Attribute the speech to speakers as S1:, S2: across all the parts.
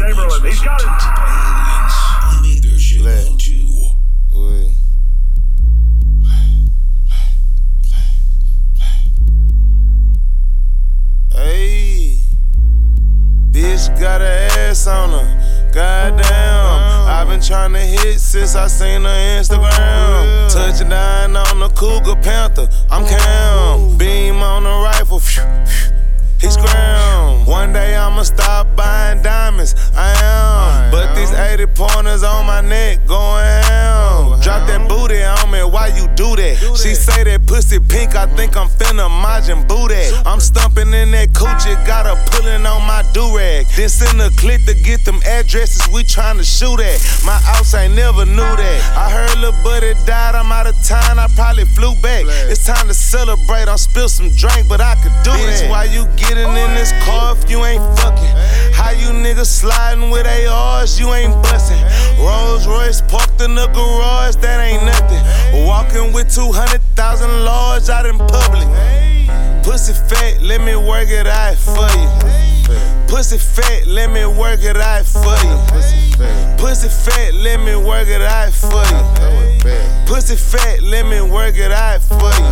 S1: Chamberlain. He's got it.
S2: Hey, bitch got her ass on her. Goddamn, I've been trying to hit since I seen her Instagram. Touchdown on the Cougar Panther, I'm Cam. Beam on the rifle, he scram. One day I'ma stop buying diamonds, I am. But these 80 pointers on my neck going ham. Drop that booty on me, why you do that? She say that pussy pink, I think I'm finna Majin Buu that. I'm stumping in that coochie, got her pulling on my do-rag. Then send a click to get them addresses we tryna shoot at. My outs ain't never knew that. I heard lil' buddy died, I'm out of town, I probably flew back. It's time to celebrate, I'll spill some drink, but I could do that. Bitch, why you getting in this car if you ain't fucking? How you niggas sliding with ARs, you ain't bustin'. Rolls Royce parked in the garage, that ain't nothing. Walking with 200,000 large out in public. Pussy fat, let me work it out for you. Pussy fat, let me work it out for you. Pussy fat, let me work it out for you. Pussy fat, let me work it out for you.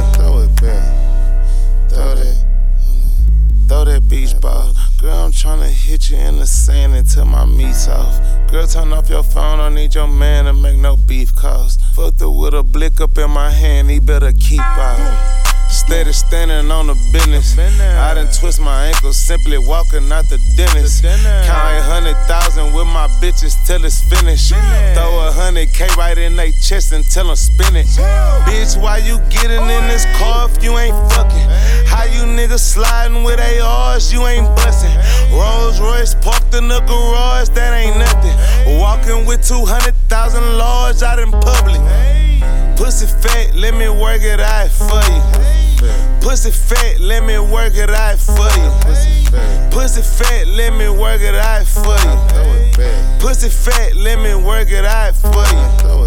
S2: Throw that beach ball. Girl, I'm tryna hit you in the sand until my meat's off. Girl, turn off your phone, I need your man to make no beef calls. Fucked her with a blick up in my hand, he better keep out. Steady standing on the business. I done twist my ankles, simply walking out the dentist. Count 100,000 with my bitches till it's finished. Throw 100K right in they chest and tell them spin it. Bitch, why you getting in this car if you ain't fucking? How you niggas sliding with ARs, you ain't bustin'. Rolls Royce parked in the garage, that ain't nothing. Walking with 200,000 large out in public. Pussy fat, let me work it out for you. Pussy fat, let me work it out for you. Pussy fat, let me work it out for you. Pussy fat, let me work it out for you.